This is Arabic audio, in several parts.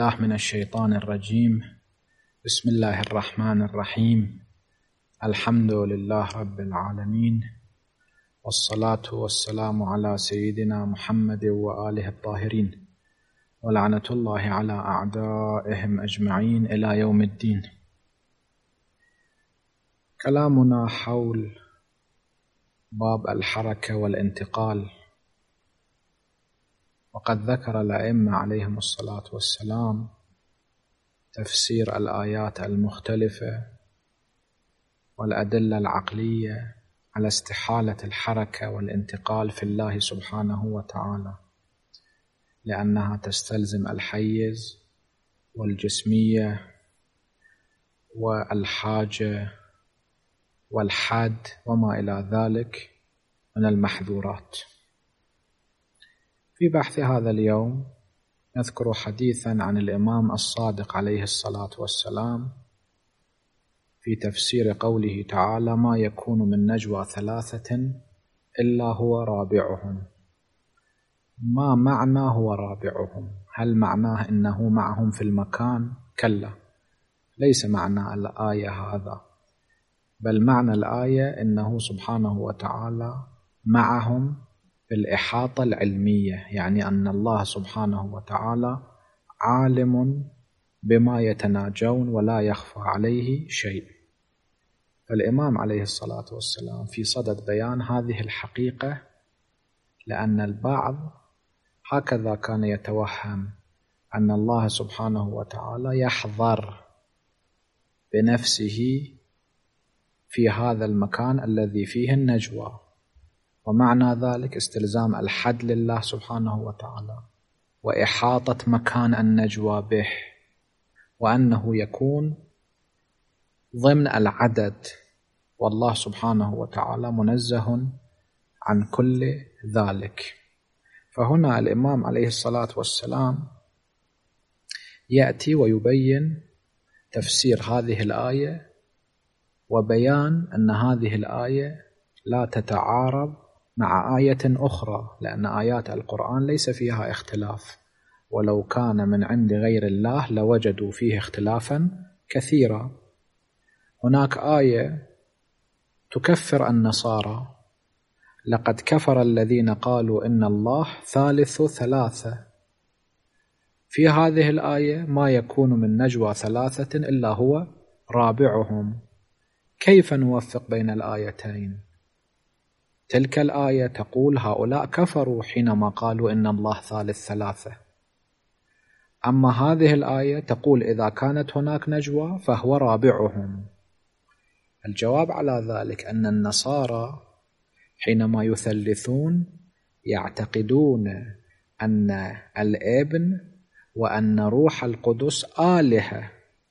بالله من الشيطان الرجيم. بسم الله الرحمن الرحيم. الحمد لله رب العالمين، والصلاة والسلام على سيدنا محمد وآله الطاهرين، ولعنة الله على أعدائهم أجمعين إلى يوم الدين. كلامنا حول باب الحركة والانتقال، وقد ذكر الأئمة عليهم الصلاة والسلام تفسير الآيات المختلفة والأدلة العقلية على استحالة الحركة والانتقال في الله سبحانه وتعالى، لأنها تستلزم الحيز والجسمية والحاجة والحد وما إلى ذلك من المحظورات. في بحث هذا اليوم نذكر حديثا عن الإمام الصادق عليه الصلاة والسلام في تفسير قوله تعالى: ما يكون من نجوى ثلاثة إلا هو رابعهم. ما معنى هو رابعهم؟ هل معناه إنه معهم في المكان؟ كلا، ليس معنى الآية هذا، بل معنى الآية إنه سبحانه وتعالى معهم بالإحاطة العلمية، يعني أن الله سبحانه وتعالى عالم بما يتناجون ولا يخفى عليه شيء. فالإمام عليه الصلاة والسلام في صدد بيان هذه الحقيقة، لأن البعض هكذا كان يتوهم أن الله سبحانه وتعالى يحضر بنفسه في هذا المكان الذي فيه النجوى، ومعنى ذلك استلزام الحد لله سبحانه وتعالى وإحاطة مكان النجوى به، وأنه يكون ضمن العدد، والله سبحانه وتعالى منزه عن كل ذلك. فهنا الإمام عليه الصلاة والسلام يأتي ويبين تفسير هذه الآية، وبيان أن هذه الآية لا تتعارض مع آية أخرى، لأن آيات القرآن ليس فيها اختلاف، ولو كان من عند غير الله لوجدوا فيه اختلافا كثيرا. هناك آية تكفر النصارى: لقد كفر الذين قالوا إن الله ثالث ثلاثة. في هذه الآية ما يكون من نجوى ثلاثة إلا هو رابعهم. كيف نوفق بين الآيتين؟ تلك الآية تقول هؤلاء كفروا حينما قالوا إن الله ثالث ثلاثة، أما هذه الآية تقول إذا كانت هناك نجوى فهو رابعهم. الجواب على ذلك أن النصارى حينما يثلثون يعتقدون أن الابن وأن روح القدس آلهة،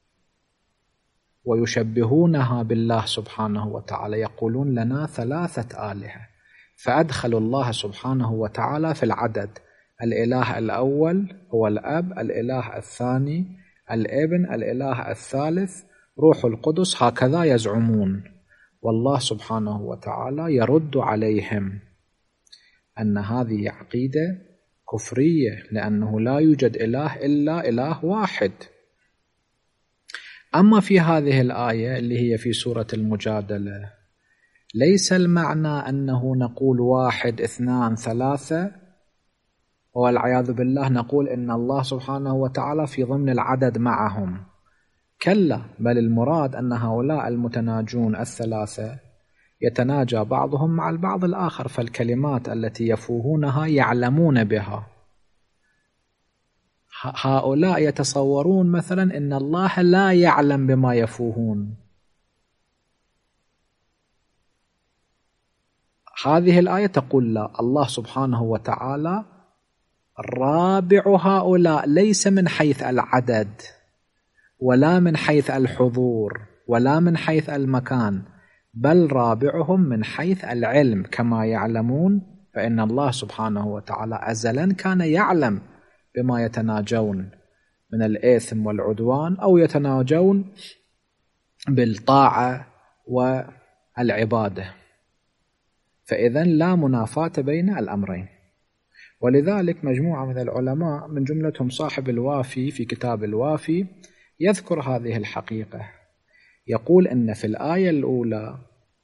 ويشبهونها بالله سبحانه وتعالى، يقولون لنا ثلاثة آلهة، فأدخلوا الله سبحانه وتعالى في العدد: الإله الأول هو الأب، الإله الثاني الابن، الإله الثالث روح القدس، هكذا يزعمون. والله سبحانه وتعالى يرد عليهم أن هذه عقيدة كفرية، لأنه لا يوجد إله إلا إله واحد. أما في هذه الآية اللي هي في سورة المجادلة، ليس المعنى أنه نقول واحد اثنان ثلاثة والعياذ بالله نقول إن الله سبحانه وتعالى في ضمن العدد معهم، كلا، بل المراد أن هؤلاء المتناجون الثلاثة يتناجى بعضهم مع البعض الآخر، فالكلمات التي يفوهونها يعلمون بها. هؤلاء يتصورون مثلا إن الله لا يعلم بما يفوهون. هذه الآية تقول لا، الله سبحانه وتعالى رابع هؤلاء، ليس من حيث العدد ولا من حيث الحضور ولا من حيث المكان، بل رابعهم من حيث العلم. كما يعلمون فإن الله سبحانه وتعالى أزلا كان يعلم بما يتناجون من الإثم والعدوان، أو يتناجون بالطاعة والعبادة. فإذن لا منافاة بين الأمرين. ولذلك مجموعة من العلماء من جملتهم صاحب الوافي في كتاب الوافي يذكر هذه الحقيقة، يقول إن في الآية الأولى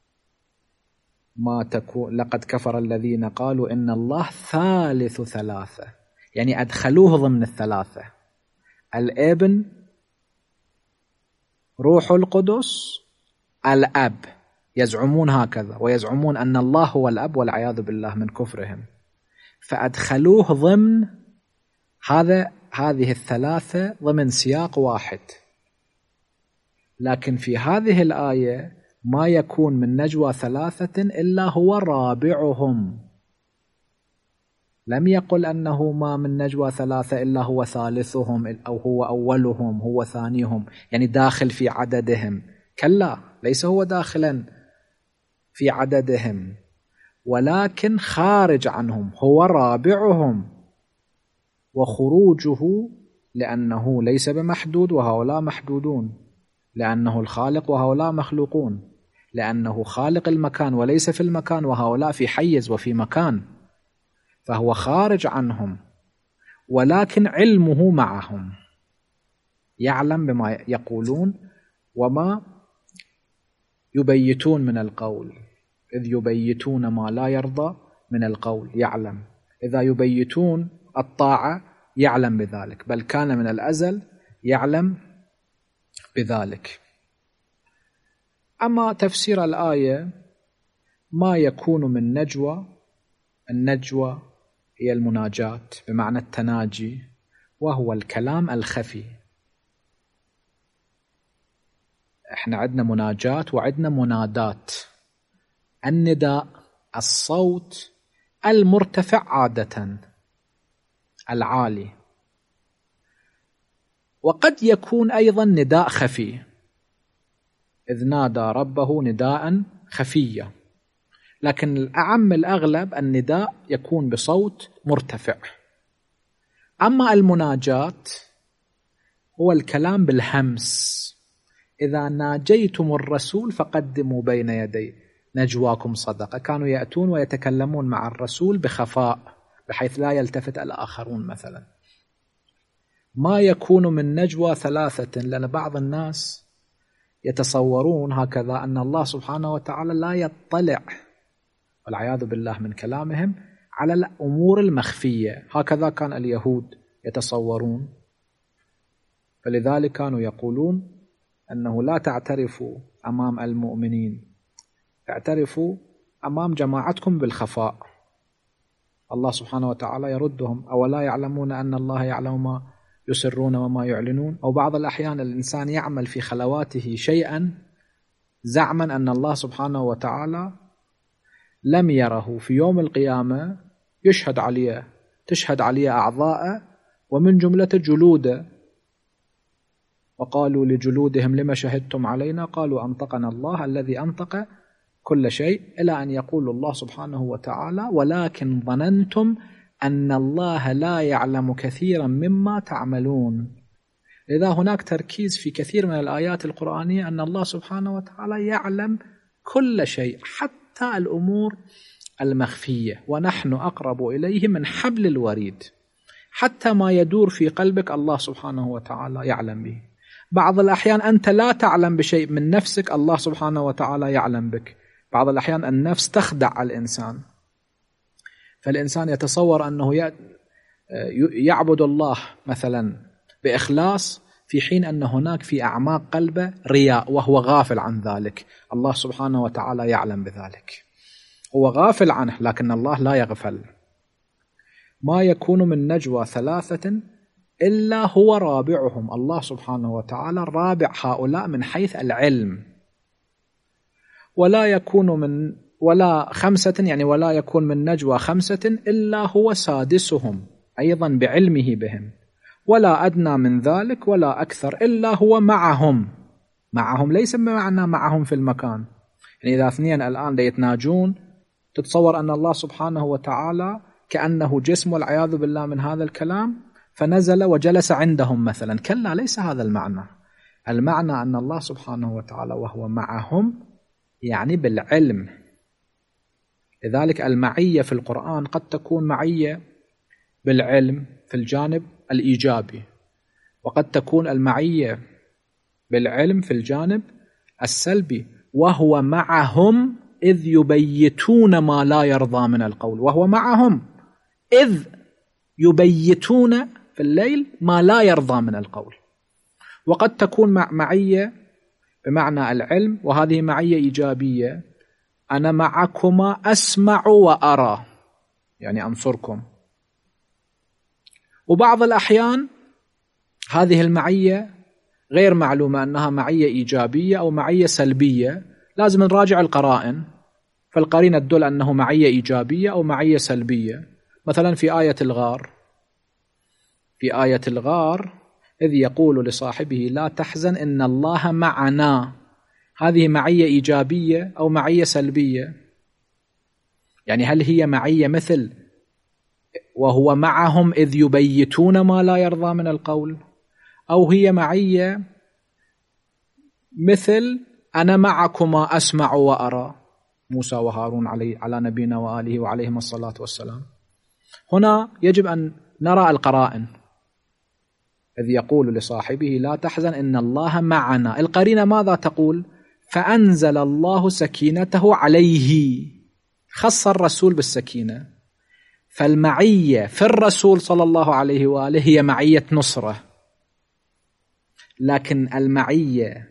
ما تكون لقد كفر الذين قالوا إن الله ثالث ثلاثة، يعني أدخلوه ضمن الثلاثة، الابن، روح القدس، الأب، يزعمون هكذا، ويزعمون أن الله هو الأب والعياذ بالله من كفرهم، فأدخلوه ضمن هذه الثلاثة ضمن سياق واحد. لكن في هذه الآية ما يكون من نجوى ثلاثة إلا هو رابعهم، لم يقل أنه ما من نجوى ثلاثة إلا هو ثالثهم أو هو أولهم هو ثانيهم، يعني داخل في عددهم، كلا، ليس هو داخلا في عددهم، ولكن خارج عنهم، هو رابعهم، وخروجه لأنه ليس بمحدود وهؤلاء محدودون، لأنه الخالق وهؤلاء مخلوقون، لأنه خالق المكان وليس في المكان وهؤلاء في حيز وفي مكان، فهو خارج عنهم، ولكن علمه معهم، يعلم بما يقولون وما يبيتون من القول، إذ يبيتون ما لا يرضى من القول، يعلم، إذا يبيتون الطاعة يعلم بذلك، بل كان من الأزل يعلم بذلك. أما تفسير الآية ما يكون من نجوى، النجوى هي المناجات بمعنى التناجي، وهو الكلام الخفي. احنا عندنا مناجات وعندنا منادات. النداء الصوت المرتفع عادة العالي، وقد يكون أيضا نداء خفي، إذ نادى ربه نداء خفيا، لكن الأعم الأغلب النداء يكون بصوت مرتفع. أما المناجات هو الكلام بالهمس، إذا ناجيتم الرسول فقدموا بين يدي نجواكم صدقة، كانوا يأتون ويتكلمون مع الرسول بخفاء بحيث لا يلتفت الآخرون مثلا. ما يكون من نجوى ثلاثة، لأن بعض الناس يتصورون هكذا أن الله سبحانه وتعالى لا يطلع والعياذ بالله من كلامهم على الأمور المخفية، هكذا كان اليهود يتصورون، فلذلك كانوا يقولون أنه لا تعترفوا أمام المؤمنين، اعترفوا أمام جماعتكم بالخفاء. الله سبحانه وتعالى يردهم: أولا يعلمون أن الله يعلم ما يسرون وما يعلنون. أو بعض الأحيان الإنسان يعمل في خلواته شيئا زعما أن الله سبحانه وتعالى لم يره، في يوم القيامة يشهد عليه، تشهد عليه أعضاءه ومن جملة جلوده، وقالوا لجلودهم لما شهدتم علينا؟ قالوا أنطقنا الله الذي أنطق كل شيء، إلى أن يقول الله سبحانه وتعالى: ولكن ظننتم أن الله لا يعلم كثيرا مما تعملون. لذا هناك تركيز في كثير من الآيات القرآنية أن الله سبحانه وتعالى يعلم كل شيء، حتى الأمور المخفية، ونحن أقرب إليه من حبل الوريد. حتى ما يدور في قلبك الله سبحانه وتعالى يعلم به. بعض الأحيان أنت لا تعلم بشيء من نفسك، الله سبحانه وتعالى يعلم بك. بعض الأحيان النفس تخدع الإنسان، فالإنسان يتصور أنه يعبد الله مثلا بإخلاص، في حين أن هناك في أعماق قلبه رياء وهو غافل عن ذلك. الله سبحانه وتعالى يعلم بذلك، هو غافل عنه، لكن الله لا يغفل. ما يكون من نجوى ثلاثة إلا هو رابعهم، الله سبحانه وتعالى رابع هؤلاء من حيث العلم. ولا خمسة، يعني ولا يكون من نجوى خمسة إلا هو سادسهم، أيضا بعلمه بهم. ولا أدنى من ذلك ولا أكثر إلا هو معهم. معهم ليس بمعنى معهم في المكان، يعني إذا اثنين الآن يتناجون تتصور أن الله سبحانه وتعالى كأنه جسم والعياذ بالله من هذا الكلام، فنزل وجلس عندهم مثلا، كلا، ليس هذا المعنى. المعنى أن الله سبحانه وتعالى وهو معهم يعني بالعلم. لذلك المعية في القرآن قد تكون معية بالعلم في الجانب الإيجابي، وقد تكون المعية بالعلم في الجانب السلبي. وهو معهم إذ يبيتون ما لا يرضى من القول. وهو معهم إذ يبيتون في الليل ما لا يرضى من القول. وقد تكون معية بمعنى العلم، وهذه معية إيجابية، أنا معكما أسمع وأرى، يعني أنصركم. وبعض الأحيان هذه المعية غير معلومة أنها معية إيجابية أو معية سلبية، لازم نراجع القرائن، فالقرينة تدل أنه معية إيجابية أو معية سلبية. مثلا في آية الغار إذ يقول لصاحبه لا تحزن إن الله معنا، هذه معية إيجابية أو معية سلبية؟ يعني هل هي معية مثل وهو معهم إذ يبيتون ما لا يرضى من القول، أو هي معية مثل أنا معكما أسمع وأرى، موسى وهارون على نبينا وآله وعليهم الصلاة والسلام؟ هنا يجب أن نرى القرائن. إذ يقول لصاحبه لا تحزن إن الله معنا، القرينة ماذا تقول؟ فأنزل الله سكينته عليه، خص الرسول بالسكينة. فالمعية في الرسول صلى الله عليه وآله هي معية نصرة، لكن المعية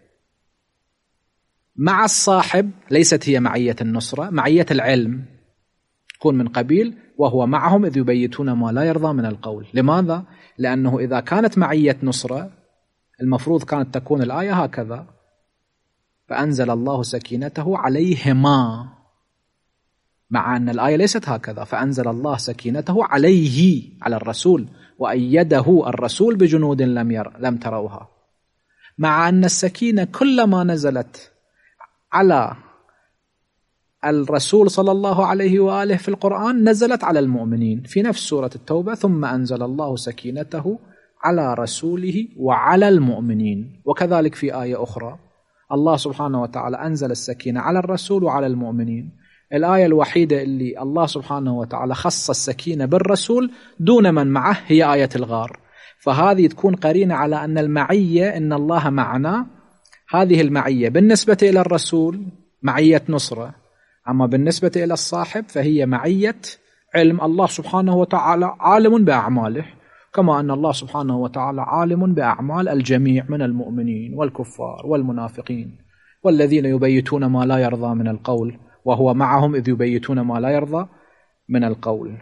مع الصاحب ليست هي معية النصرة، معية العلم، تكون من قبيل وهو معهم إذ يبيتون ما لا يرضى من القول. لماذا؟ لأنه إذا كانت معية نصرة المفروض كانت تكون الآية هكذا: فأنزل الله سكينته عليهما، مع أن الآية ليست هكذا: فأنزل الله سكينته عليه، على الرسول، وأيده الرسول بجنود لم تروها. مع أن السكينة كلما نزلت على الرسول صلى الله عليه وآله في القرآن نزلت على المؤمنين في نفس سورة التوبة: ثم أنزل الله سكينته على رسوله وعلى المؤمنين. وكذلك في آية أخرى الله سبحانه وتعالى أنزل السكينة على الرسول وعلى المؤمنين. الآية الوحيدة اللي الله سبحانه وتعالى خص السكينة بالرسول دون من معه هي آية الغار. فهذه تكون قرينة على أن المعية إن الله معنا، هذه المعية بالنسبة إلى الرسول معية نصرة، أما بالنسبة إلى الصاحب فهي معية علم. الله سبحانه وتعالى عالم بأعماله، كما أن الله سبحانه وتعالى عالم بأعمال الجميع من المؤمنين والكفار والمنافقين والذين يبيتون ما لا يرضى من القول، وهو معهم إذ يبيتون ما لا يرضى من القول.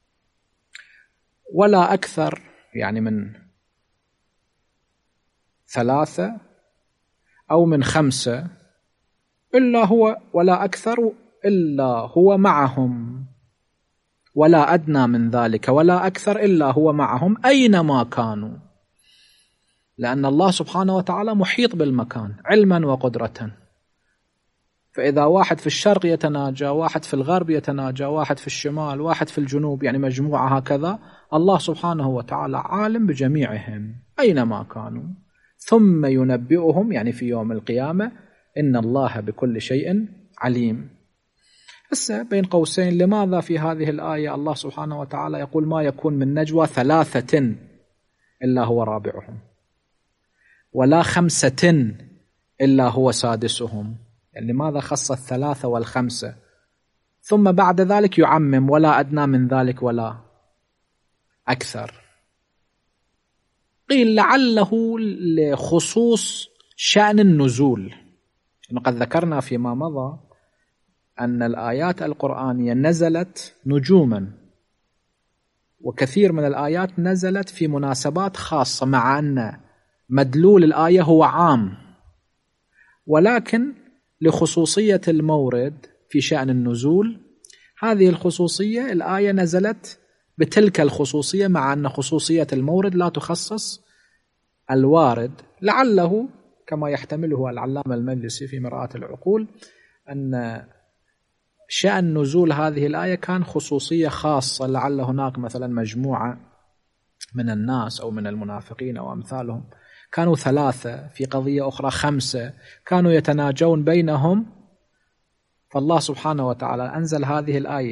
ولا أكثر، يعني من 3 أو من 5 إلا هو، ولا أكثر إلا هو معهم، ولا أدنى من ذلك ولا أكثر إلا هو معهم أينما كانوا، لأن الله سبحانه وتعالى محيط بالمكان علما وقدرة. فإذا واحد في الشرق يتناجى، واحد في الغرب يتناجى، واحد في الشمال، واحد في الجنوب، يعني مجموعة هكذا، الله سبحانه وتعالى عالم بجميعهم أينما كانوا، ثم ينبئهم، يعني في يوم القيامة، إن الله بكل شيء عليم. هسه بين قوسين، لماذا في هذه الآية الله سبحانه وتعالى يقول ما يكون من نجوى 3 إلا هو رابعهم، ولا 5 إلا هو سادسهم؟ يعني لماذا خص 3 و5 ثم بعد ذلك يعمم ولا أدنى من ذلك ولا أكثر؟ قيل لعله لخصوص شأن النزول. قد ذكرنا فيما مضى أن الآيات القرآنية نزلت نجوما، وكثير من الآيات نزلت في مناسبات خاصة، مع أن مدلول الآية هو عام، ولكن لخصوصية المورد في شأن النزول، هذه الخصوصية الآية نزلت بتلك الخصوصية، مع أن خصوصية المورد لا تخصص الوارد. لعله كما يحتمله العلامة المجلسي في مرآة العقول أن شأن نزول هذه الآية كان خصوصية خاصة، لعل هناك مثلا مجموعة من الناس أو من المنافقين أو أمثالهم كانوا 3، في قضية أخرى 5، كانوا يتناجون بينهم، فالله سبحانه وتعالى أنزل هذه الآية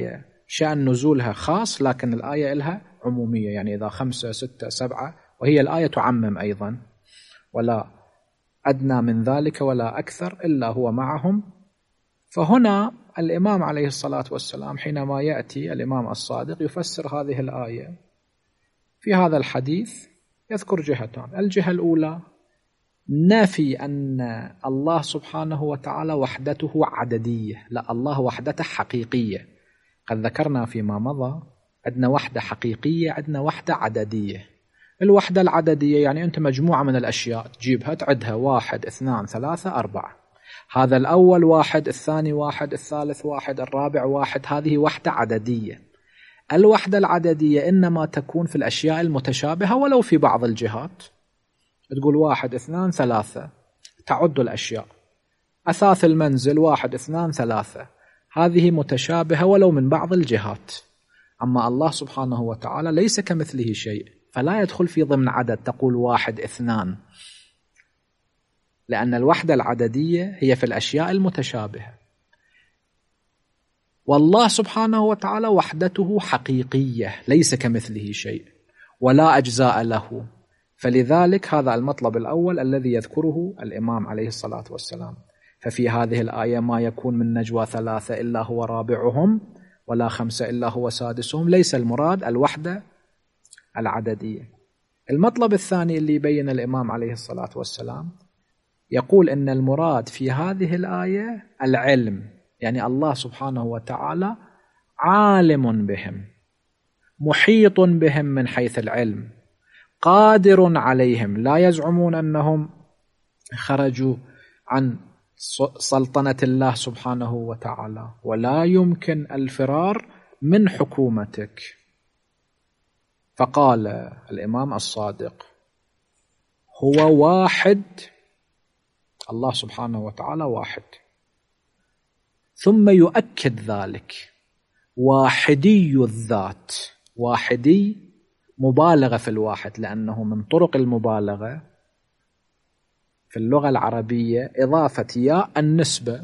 شأن نزولها خاص، لكن الآية لها عمومية، يعني إذا 5 6 7، وهي الآية تعمم أيضا، ولا أدنى من ذلك ولا أكثر إلا هو معهم. فهنا الإمام عليه الصلاة والسلام حينما يأتي الإمام الصادق يفسر هذه الآية في هذا الحديث يذكر جهتان. الجهة الأولى نفي أن الله سبحانه وتعالى وحدته عددية، لا، الله وحدته حقيقية. قد ذكرنا فيما مضى عندنا وحدة حقيقية، عندنا وحدة عددية. الوحدة العددية يعني أنت مجموعة من الأشياء تجيبها تعدها 1 2 3 4، هذا الأول 1، الثاني 1، الثالث 1، الرابع 1، هذه وحدة عددية. الوحدة العددية إنما تكون في الأشياء المتشابهة ولو في بعض الجهات، تقول 1 2 3 تعد الأشياء. أثاث المنزل 1 2 3، هذه متشابهة ولو من بعض الجهات. أما الله سبحانه وتعالى ليس كمثله شيء، فلا يدخل في ضمن عدد تقول 1 2، لأن الوحدة العددية هي في الأشياء المتشابهة. والله سبحانه وتعالى وحدته حقيقية، ليس كمثله شيء ولا أجزاء له. فلذلك هذا المطلب الأول الذي يذكره الإمام عليه الصلاة والسلام. ففي هذه الآية ما يكون من نجوى 3 إلا هو رابعهم ولا 5 إلا هو سادسهم، ليس المراد الوحدة العددية. المطلب الثاني اللي يبين الإمام عليه الصلاة والسلام يقول إن المراد في هذه الآية العلم، يعني الله سبحانه وتعالى عالم بهم، محيط بهم من حيث العلم، قادر عليهم، لا يزعمون أنهم خرجوا عن سلطنة الله سبحانه وتعالى، ولا يمكن الفرار من حكومتك. فقال الإمام الصادق هو واحد، الله سبحانه وتعالى واحد، ثم يؤكد ذلك واحدي الذات. واحدي مبالغة في الواحد، لأنه من طرق المبالغة في اللغة العربية إضافة ياء النسبة.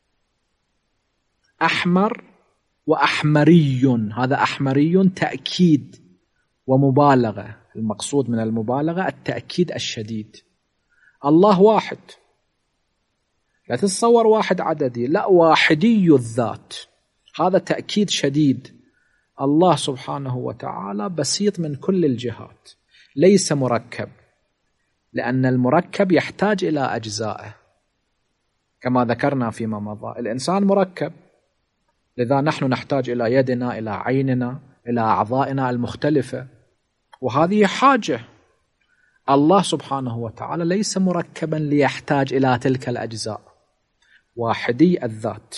أحمر وأحمري، هذا أحمري تأكيد ومبالغة، المقصود من المبالغة التأكيد الشديد. الله واحد، لا تتصور واحد عددي، لا، واحدي الذات، هذا تأكيد شديد. الله سبحانه وتعالى بسيط من كل الجهات، ليس مركب، لأن المركب يحتاج إلى أجزائه كما ذكرنا فيما مضى. الإنسان مركب، لذا نحن نحتاج إلى يدنا، إلى عيننا، إلى أعضائنا المختلفة، وهذه حاجة. الله سبحانه وتعالى ليس مركبا ليحتاج إلى تلك الأجزاء، واحدي الذات،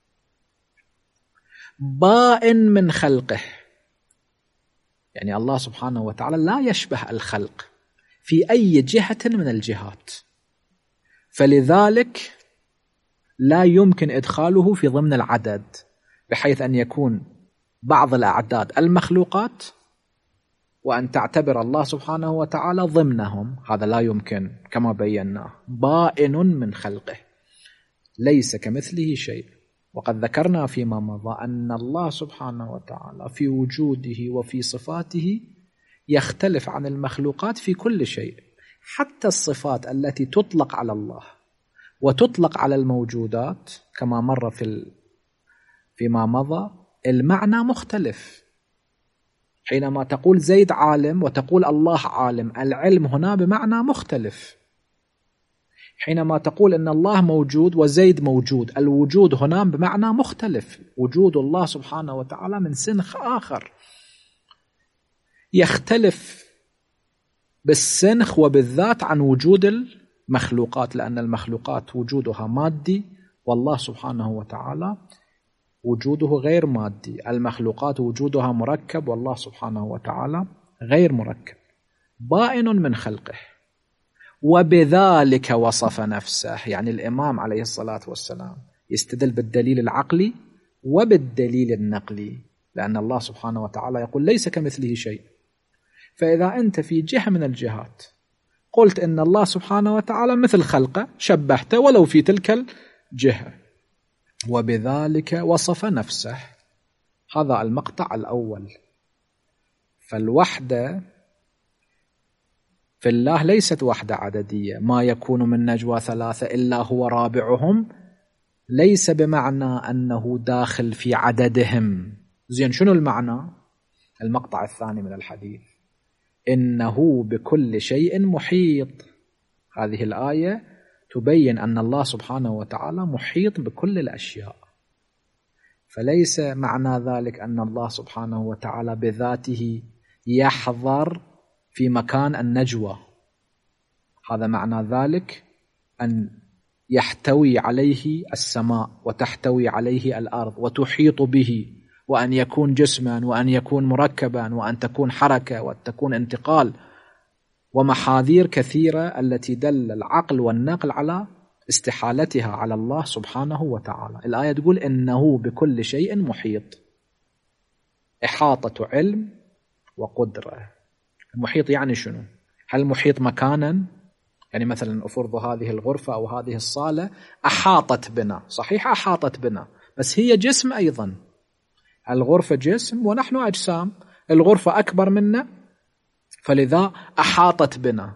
بائن من خلقه، يعني الله سبحانه وتعالى لا يشبه الخلق في أي جهة من الجهات، فلذلك لا يمكن إدخاله في ضمن العدد، بحيث أن يكون بعض الأعداد المخلوقات وأن تعتبر الله سبحانه وتعالى ضمنهم، هذا لا يمكن كما بينا. بائن من خلقه، ليس كمثله شيء. وقد ذكرنا فيما مضى أن الله سبحانه وتعالى في وجوده وفي صفاته يختلف عن المخلوقات في كل شيء، حتى الصفات التي تطلق على الله وتطلق على الموجودات كما مر فيما مضى، المعنى مختلف. حينما تقول زيد عالم وتقول الله عالم، العلم هنا بمعنى مختلف. حينما تقول إن الله موجود وزيد موجود، الوجود هنا بمعنى مختلف. وجود الله سبحانه وتعالى من سنخ آخر يختلف بالسنخ وبالذات عن وجود المخلوقات، لأن المخلوقات وجودها مادي، والله سبحانه وتعالى وجوده غير مادي. المخلوقات وجودها مركب، والله سبحانه وتعالى غير مركب. بائن من خلقه، وبذلك وصف نفسه. يعني الإمام عليه الصلاة والسلام يستدل بالدليل العقلي وبالدليل النقلي، لأن الله سبحانه وتعالى يقول ليس كمثله شيء. فإذا أنت في جهة من الجهات قلت إن الله سبحانه وتعالى مثل خلقه، شبهته ولو في تلك الجهة. وبذلك وصف نفسه، هذا المقطع الأول. فالوحدة في الله ليست وحدة عددية. ما يكون من نجوى ثلاثة إلا هو رابعهم ليس بمعنى أنه داخل في عددهم. زين، شنو المعنى؟ المقطع الثاني من الحديث: إنه بكل شيء محيط. هذه الآية تبين أن الله سبحانه وتعالى محيط بكل الأشياء، فليس معنى ذلك أن الله سبحانه وتعالى بذاته يحضر في مكان النجوى. هذا معنى ذلك أن يحتوي عليه السماء وتحتوي عليه الأرض وتحيط به، وأن يكون جسما، وأن يكون مركبا، وأن تكون حركة، وأن تكون انتقال، ومحاذير كثيرة التي دل العقل والنقل على استحالتها على الله سبحانه وتعالى. الآية تقول إنه بكل شيء محيط، إحاطة علم وقدرة. المحيط يعني شنو؟ هل محيط مكانا؟ يعني مثلا أفرض هذه الغرفة أو هذه الصالة أحاطت بنا، صحيح أحاطت بنا، بس هي جسم أيضا. الغرفة جسم ونحن أجسام، الغرفة أكبر منا فلذا أحاطت بنا.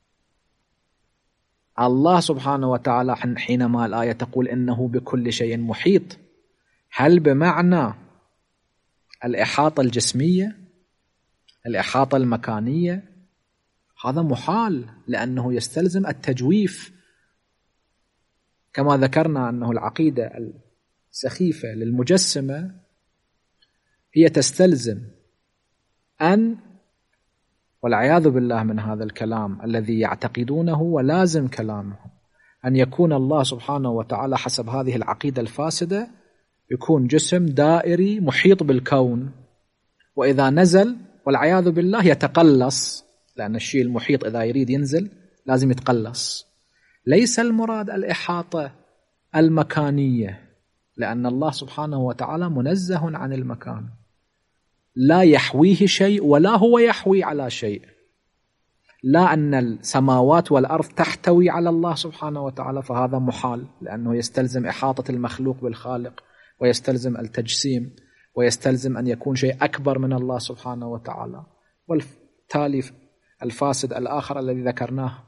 الله سبحانه وتعالى حينما الآية تقول إنه بكل شيء محيط، هل بمعنى الإحاطة الجسمية، الإحاطة المكانية؟ هذا محال، لأنه يستلزم التجويف. كما ذكرنا أنه العقيدة السخيفة للمجسمة هي تستلزم أن، والعياذ بالله من هذا الكلام الذي يعتقدونه ولازم كلامه، أن يكون الله سبحانه وتعالى حسب هذه العقيدة الفاسدة يكون جسم دائري محيط بالكون، وإذا نزل والعياذ بالله يتقلص، لأن الشيء المحيط إذا يريد ينزل لازم يتقلص. ليس المراد الإحاطة المكانية، لأن الله سبحانه وتعالى منزه عن المكان، لا يحويه شيء ولا هو يحوي على شيء. لا أن السماوات والأرض تحتوي على الله سبحانه وتعالى، فهذا محال، لأنه يستلزم إحاطة المخلوق بالخالق، ويستلزم التجسيم، ويستلزم أن يكون شيء أكبر من الله سبحانه وتعالى. والتالي الفاسد الآخر الذي ذكرناه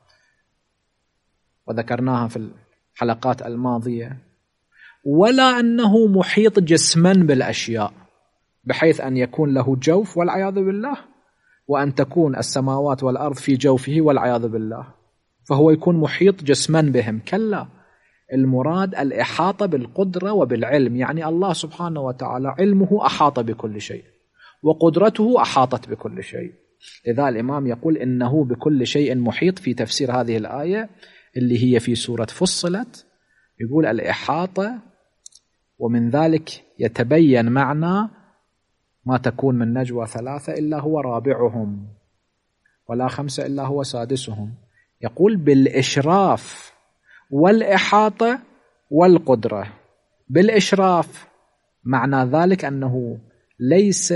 وذكرناها في الحلقات الماضية: ولا أنه محيط جسما بالأشياء بحيث أن يكون له جوف والعياذ بالله، وأن تكون السماوات والأرض في جوفه والعياذ بالله، فهو يكون محيط جسما بهم. كلا، المراد الإحاطة بالقدرة وبالعلم، يعني الله سبحانه وتعالى علمه أحاط بكل شيء وقدرته أحاطت بكل شيء. لذا الإمام يقول إنه بكل شيء محيط في تفسير هذه الآية اللي هي في سورة فصلت، يقول الإحاطة، ومن ذلك يتبين معنى ما تكون من نجوى ثلاثة إلا هو رابعهم ولا خمسة إلا هو سادسهم. يقول بالإشراف والإحاطة والقدرة. بالإشراف معنى ذلك أنه ليس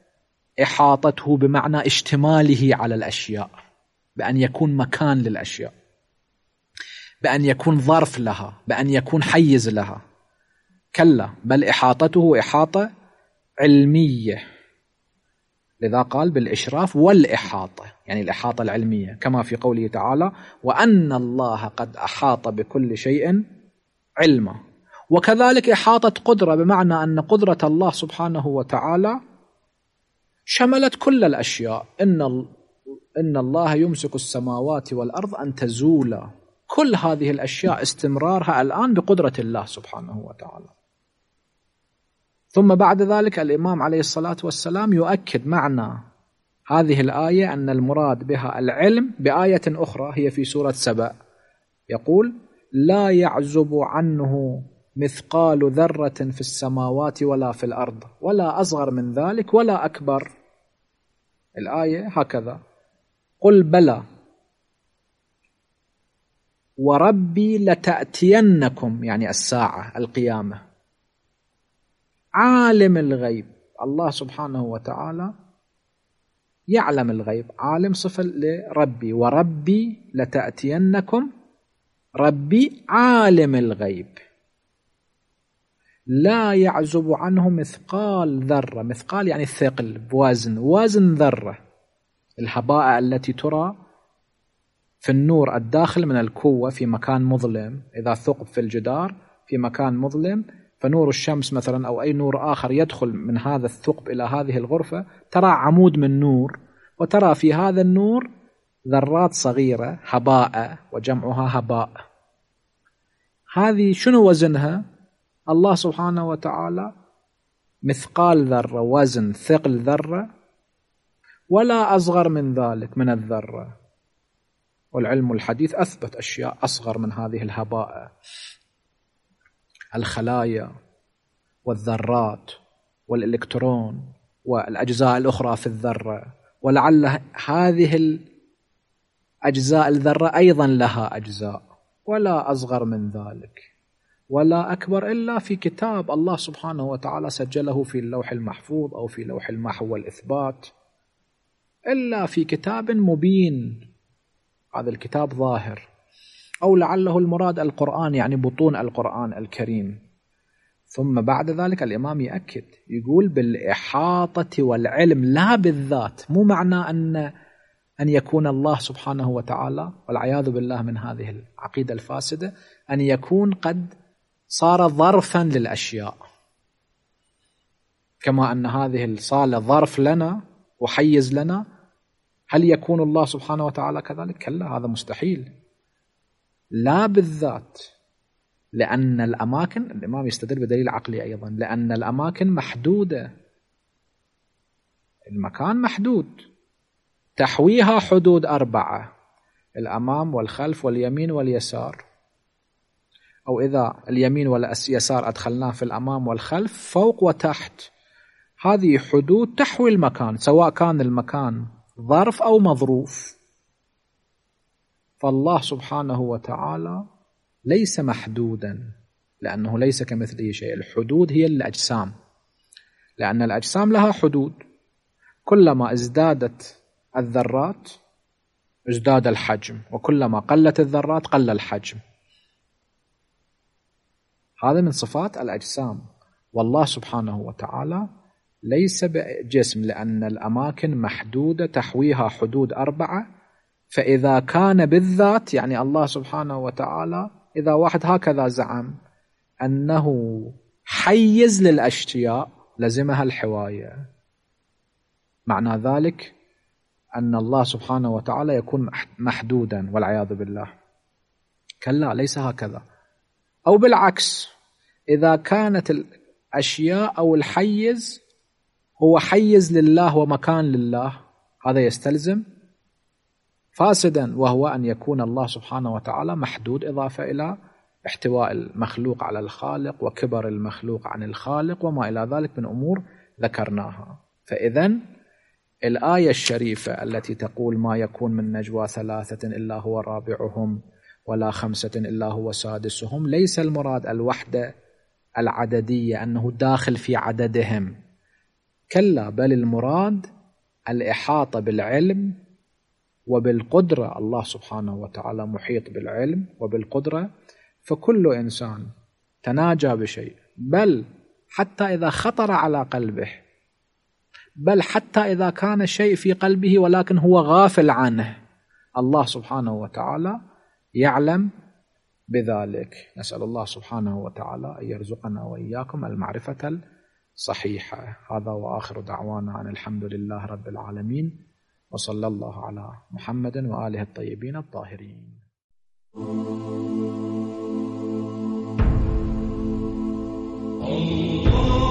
إحاطته بمعنى اشتماله على الأشياء، بأن يكون مكان للأشياء، بأن يكون ظرف لها، بأن يكون حيز لها. كلا، بل إحاطته إحاطة علمية، لذا قال بالإشراف والإحاطة، يعني الإحاطة العلمية، كما في قوله تعالى: وأن الله قد أحاط بكل شيء علما. وكذلك إحاطة قدرة، بمعنى أن قدرة الله سبحانه وتعالى شملت كل الأشياء. إن الله يمسك السماوات والأرض أن تزولا. كل هذه الأشياء استمرارها الآن بقدرة الله سبحانه وتعالى. ثم بعد ذلك الإمام عليه الصلاة والسلام يؤكد معنى هذه الآية أن المراد بها العلم بآية أخرى هي في سورة سبأ، يقول: لا يعزب عنه مثقال ذرة في السماوات ولا في الأرض ولا أصغر من ذلك ولا أكبر. الآية هكذا: قل بلى وربي لتأتينكم، يعني الساعة القيامة. عالم الغيب، الله سبحانه وتعالى يعلم الغيب، عالم صفة لربي، وربي لتأتينكم، ربي عالم الغيب. لا يعزب عنه مثقال ذرة. مثقال يعني ثقل، بوزن، وزن ذرة. الهباء التي ترى في النور الداخل من الكوة في مكان مظلم، إذا ثقب في الجدار في مكان مظلم، فنور الشمس مثلا أو أي نور آخر يدخل من هذا الثقب إلى هذه الغرفة، ترى عمود من نور، وترى في هذا النور ذرات صغيرة، هباء، وجمعها هباء. هذه شنو وزنها؟ الله سبحانه وتعالى مثقال ذرة، وزن ثقل ذرة، ولا أصغر من ذلك من الذرة. والعلم الحديث أثبت أشياء أصغر من هذه الهباء، الخلايا والذرات والإلكترون والأجزاء الأخرى في الذرة، ولعل هذه الأجزاء الذرة أيضا لها أجزاء، ولا أصغر من ذلك ولا أكبر إلا في كتاب الله سبحانه وتعالى سجله في اللوح المحفوظ أو في لوح المحو والإثبات، إلا في كتاب مبين. هذا الكتاب ظاهر، أو لعله المراد القرآن، يعني بطون القرآن الكريم. ثم بعد ذلك الإمام يأكد، يقول بالإحاطة والعلم لا بالذات. مو معنى أن يكون الله سبحانه وتعالى، والعياذ بالله من هذه العقيدة الفاسدة، أن يكون قد صار ظرفا للأشياء، كما أن هذه الصالة ظرف لنا وحيز لنا. هل يكون الله سبحانه وتعالى كذلك؟ كلا، هذا مستحيل. لا بالذات، لأن الأماكن، الإمام يستدل بدليل عقلي أيضا، لأن الأماكن محدودة، المكان محدود، تحويها حدود 4، الأمام والخلف واليمين واليسار، أو إذا اليمين واليسار أدخلناه في الأمام والخلف، فوق وتحت. هذه حدود تحوي المكان، سواء كان المكان ظرف أو مظروف. فالله سبحانه وتعالى ليس محدودا، لأنه ليس كمثله شيء. الحدود هي الأجسام، لأن الأجسام لها حدود، كلما ازدادت الذرات ازداد الحجم، وكلما قلت الذرات قل الحجم. هذا من صفات الأجسام. والله سبحانه وتعالى ليس بجسم، لأن الأماكن محدودة تحويها حدود 4. فإذا كان بالذات، يعني الله سبحانه وتعالى، إذا واحد هكذا زعم أنه حيز للأشياء لزمها الحواية، معنى ذلك أن الله سبحانه وتعالى يكون محدودا، والعياذ بالله. كلا، ليس هكذا. أو بالعكس، إذا كانت الأشياء أو الحيز هو حيز لله ومكان لله، هذا يستلزم فاسدا، وهو أن يكون الله سبحانه وتعالى محدود، إضافة إلى احتواء المخلوق على الخالق وكبر المخلوق عن الخالق وما إلى ذلك من أمور ذكرناها. فإذن الآية الشريفة التي تقول ما يكون من نجوى 3 إلا هو رابعهم ولا 5 إلا هو سادسهم، ليس المراد الوحدة العددية أنه داخل في عددهم، كلا، بل المراد الإحاطة بالعلم وبالقدرة. الله سبحانه وتعالى محيط بالعلم وبالقدرة، فكل إنسان تناجى بشيء، بل حتى إذا خطر على قلبه، بل حتى إذا كان شيء في قلبه ولكن هو غافل عنه، الله سبحانه وتعالى يعلم بذلك. نسأل الله سبحانه وتعالى أن يرزقنا وإياكم المعرفة الصحيحة. هذا وآخر دعوانا أن الحمد لله رب العالمين، وصلى الله على محمد وآله الطيبين الطاهرين.